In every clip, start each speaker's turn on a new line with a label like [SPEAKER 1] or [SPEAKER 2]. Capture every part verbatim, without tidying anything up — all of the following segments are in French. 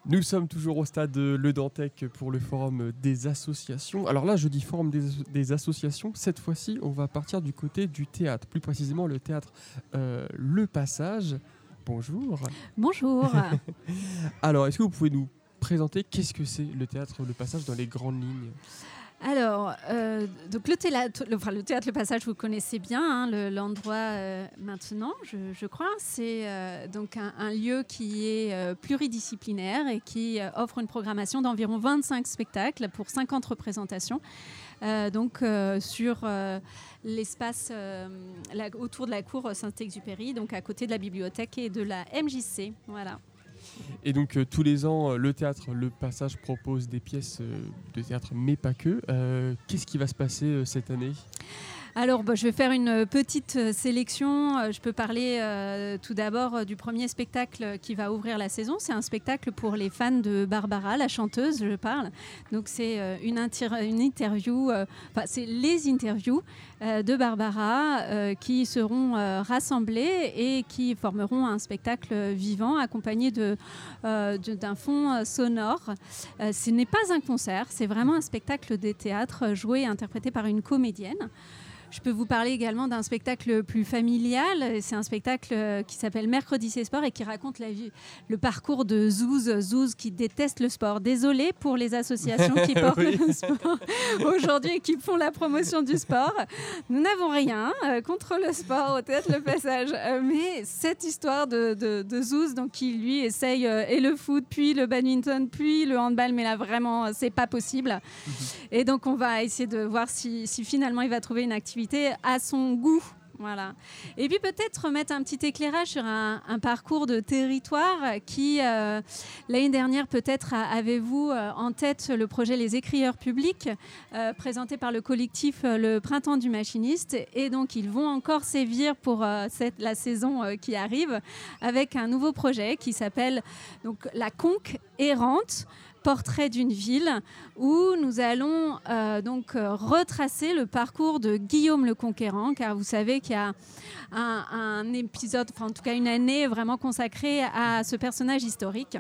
[SPEAKER 1] Nous sommes toujours au stade Le Dantec pour le forum des associations. Alors là, je dis forum des, des associations. Cette fois-ci, on va partir du côté du théâtre. Plus précisément, le théâtre euh, Le Passage. Bonjour.
[SPEAKER 2] Bonjour.
[SPEAKER 1] Alors, est-ce que vous pouvez nous présenter qu'est-ce que c'est le théâtre Le Passage dans les grandes lignes ?
[SPEAKER 2] Alors, euh, donc le, théâtre, le, enfin, le théâtre Le Passage, vous connaissez bien hein, le, l'endroit euh, maintenant, je, je crois. C'est euh, donc un, un lieu qui est euh, pluridisciplinaire et qui euh, offre une programmation d'environ vingt-cinq spectacles pour cinquante représentations. Euh, donc euh, sur euh, l'espace euh, la, autour de la cour Saint-Exupéry, donc à côté de la bibliothèque et de la M J C. Voilà.
[SPEAKER 1] Et donc euh, tous les ans, euh, le théâtre Le Passage propose des pièces euh, de théâtre, mais pas que. Euh, qu'est-ce qui va se passer euh, cette année ?
[SPEAKER 2] Alors, bah, je vais faire une petite euh, sélection. Euh, je peux parler euh, tout d'abord euh, du premier spectacle qui va ouvrir la saison. C'est un spectacle pour les fans de Barbara, la chanteuse, je parle. Donc, c'est euh, une, inter- une interview, euh, enfin, c'est les interviews euh, de Barbara euh, qui seront euh, rassemblées et qui formeront un spectacle vivant accompagné de, euh, de, d'un fond sonore. Euh, ce n'est pas un concert, c'est vraiment un spectacle de théâtre joué et interprété par une comédienne. Je peux vous parler également d'un spectacle plus familial. C'est un spectacle qui s'appelle Mercredi c'est sport et qui raconte la vie, le parcours de Zouz. Zouz qui déteste le sport. Désolée pour les associations qui portent oui. le sport aujourd'hui et qui font la promotion du sport. Nous n'avons rien euh, contre le sport au théâtre Le Passage. Euh, mais cette histoire de, de, de Zouz, donc, qui lui essaye euh, et le foot, puis le badminton, puis le handball, mais là vraiment, c'est pas possible. Mm-hmm. Et donc, on va essayer de voir si, si finalement il va trouver une activité à son goût. Voilà. Et puis peut-être mettre un petit éclairage sur un, un parcours de territoire qui, euh, l'année dernière, peut-être avez-vous euh, en tête le projet Les Écrieurs Publics, euh, présenté par le collectif euh, Le Printemps du Machiniste. Et donc, ils vont encore sévir pour euh, cette, la saison euh, qui arrive avec un nouveau projet qui s'appelle donc, La Conque errante. Portrait d'une ville, où nous allons euh, donc euh, retracer le parcours de Guillaume le Conquérant, car vous savez qu'il y a un, un épisode, enfin en tout cas une année vraiment consacrée à ce personnage historique.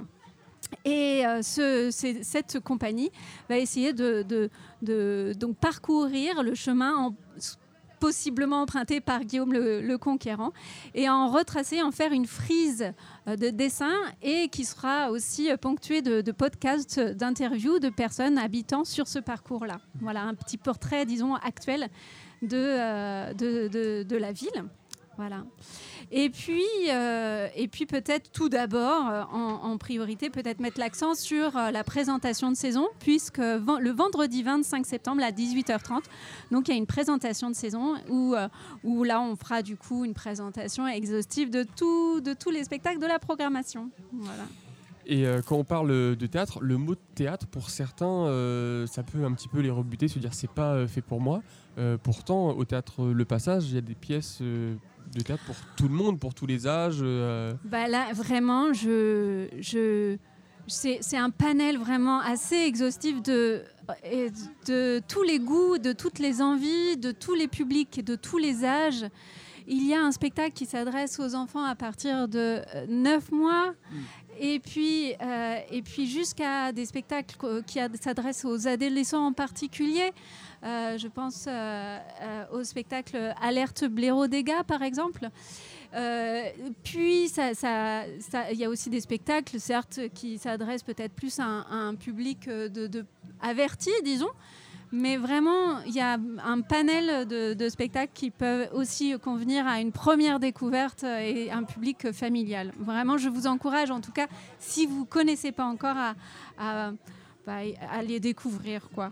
[SPEAKER 2] Et euh, ce, c'est, cette compagnie va essayer de, de, de donc parcourir le chemin en possiblement emprunté par Guillaume le, le Conquérant, et en retracer, en faire une frise euh, de dessin, et qui sera aussi euh, ponctuée de, de podcasts, d'interviews de personnes habitant sur ce parcours-là. Voilà, un petit portrait, disons, actuel de, euh, de, de, de la ville. Voilà. Et puis, euh, et puis peut-être tout d'abord, euh, en, en priorité, peut-être mettre l'accent sur euh, la présentation de saison, puisque v- le vendredi vingt-cinq septembre à dix-huit heures trente, donc il y a une présentation de saison où, euh, où là on fera du coup une présentation exhaustive de, tout, de tous les spectacles de la programmation. Voilà.
[SPEAKER 1] Et euh, quand on parle de théâtre, le mot théâtre, pour certains, euh, ça peut un petit peu les rebuter, se dire c'est pas euh, fait pour moi. Euh, pourtant, au théâtre Le Passage, il y a des pièces euh, de théâtre pour tout le monde, pour tous les âges. Euh...
[SPEAKER 2] Bah là, vraiment, je, je, c'est, c'est un panel vraiment assez exhaustif de, de, de tous les goûts, de toutes les envies, de tous les publics, de tous les âges. Il y a un spectacle qui s'adresse aux enfants à partir de neuf mois. Mmh. Et puis, euh, et puis jusqu'à des spectacles qui s'adressent aux adolescents en particulier. Euh, je pense euh, euh, au spectacle Alerte blaireau dégâts, par exemple. Euh, puis, il ça, ça, ça, y a aussi des spectacles, certes, qui s'adressent peut-être plus à un, à un public de, de averti, disons. Mais vraiment, il y a un panel de, de spectacles qui peuvent aussi convenir à une première découverte et un public familial. Vraiment, je vous encourage, en tout cas, si vous ne connaissez pas encore, à, à, bah, à les découvrir, quoi.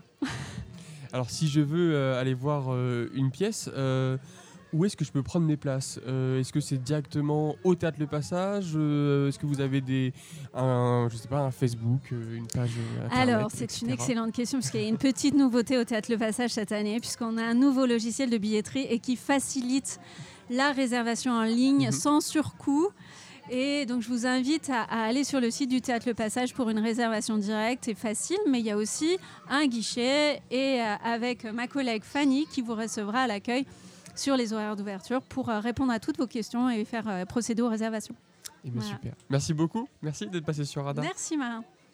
[SPEAKER 1] Alors, si je veux euh, aller voir euh, une pièce, euh, où est-ce que je peux prendre mes places ? euh, Est-ce que c'est directement au Théâtre Le Passage ? euh, Est-ce que vous avez des, un, je sais pas, un Facebook, euh, une page Internet ?
[SPEAKER 2] Alors, c'est
[SPEAKER 1] et cetera.
[SPEAKER 2] Une excellente question, puisqu'il y a une petite nouveauté au Théâtre Le Passage cette année, puisqu'on a un nouveau logiciel de billetterie et qui facilite la réservation en ligne mmh. sans surcoût. Et donc, je vous invite à, à aller sur le site du Théâtre Le Passage pour une réservation directe et facile. Mais il y a aussi un guichet, et euh, avec ma collègue Fanny qui vous recevra à l'accueil sur les horaires d'ouverture pour euh, répondre à toutes vos questions et faire euh, procéder aux réservations.
[SPEAKER 1] Et bien, voilà. Super. Merci beaucoup. Merci d'être passé sur Radar.
[SPEAKER 2] Merci Marin.